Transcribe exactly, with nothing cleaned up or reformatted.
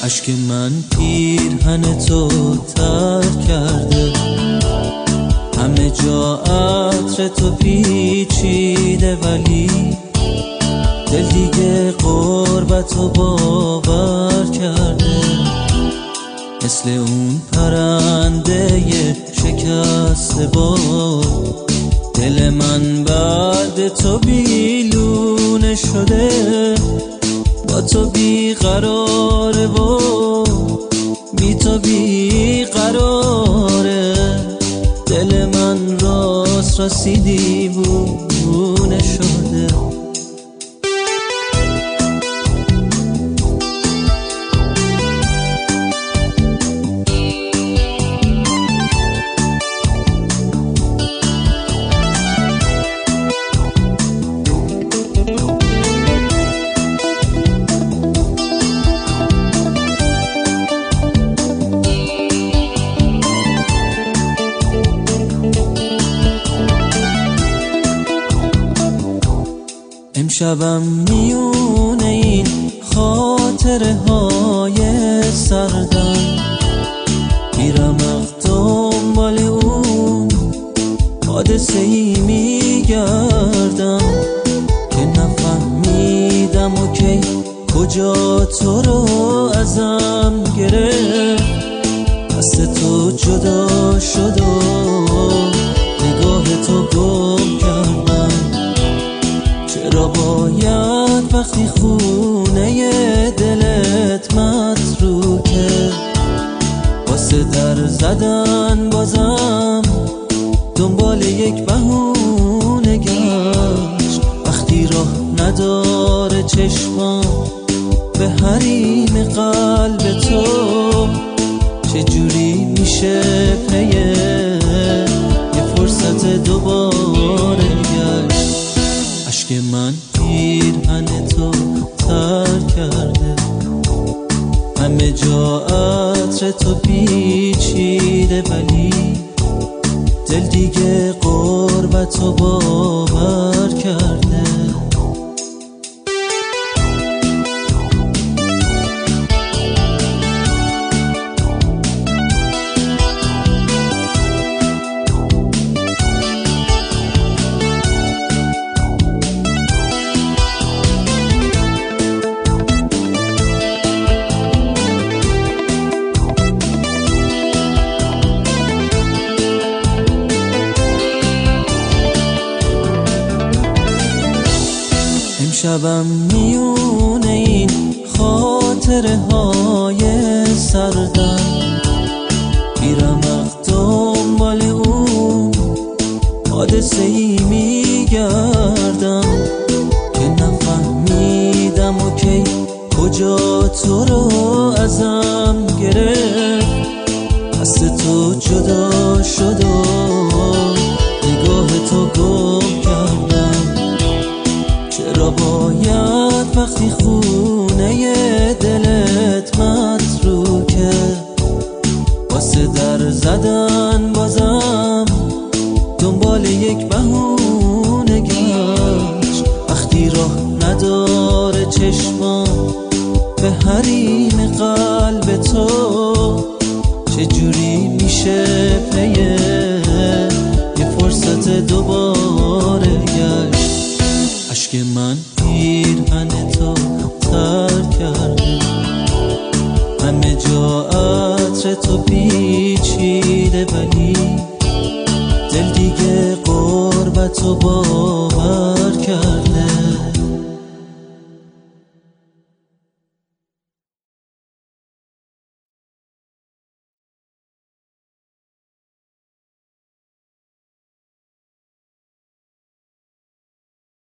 اشک من پیرهن تو تر کرده، همه جا عطر تو پیچیده، ولی دل دیگه غربتو باور کرده. مثل اون پرنده شکسته بال، دل من بعد تو بیلونه شده. با تو بیقراره و بی تو بیقراره، دل من راست راستی دیوونه شده. امشبم میونه این خاطره های سردم، میرم دنبال اون حادثه ای میگردم که نفهمیدم و کی کجا تو رو ازم گرفت. دست تو جدا شد و نگاه تو گم کردم. چرا باید وقتی خونه دلت متروکه، واسه در زدن بازم دنبال یک بهونه گشت؟ وقتی راه نداره چشمام به حریم قلب تو، چجوری میشه پیه یه فرصت دوباره گشت؟ اشک من پیرهن تو تر کرده، همه جا عطر تو پیچیده، ولی دل دیگه غربتو باور کرده. امشبم میونه این خاطره های سردم، میرم دنبال اون حادثه ای میگردم که نفهمیدم و کی کجا تو رو ازم گرفت. دست تو جدا شد و نگاه تو گم کردم. چرا باید وقتی خونه دلت متروکه، واسه در زدن بازم دنبال یک بهونه گشت؟ وقتی راه نداره چشمام به حریم قلب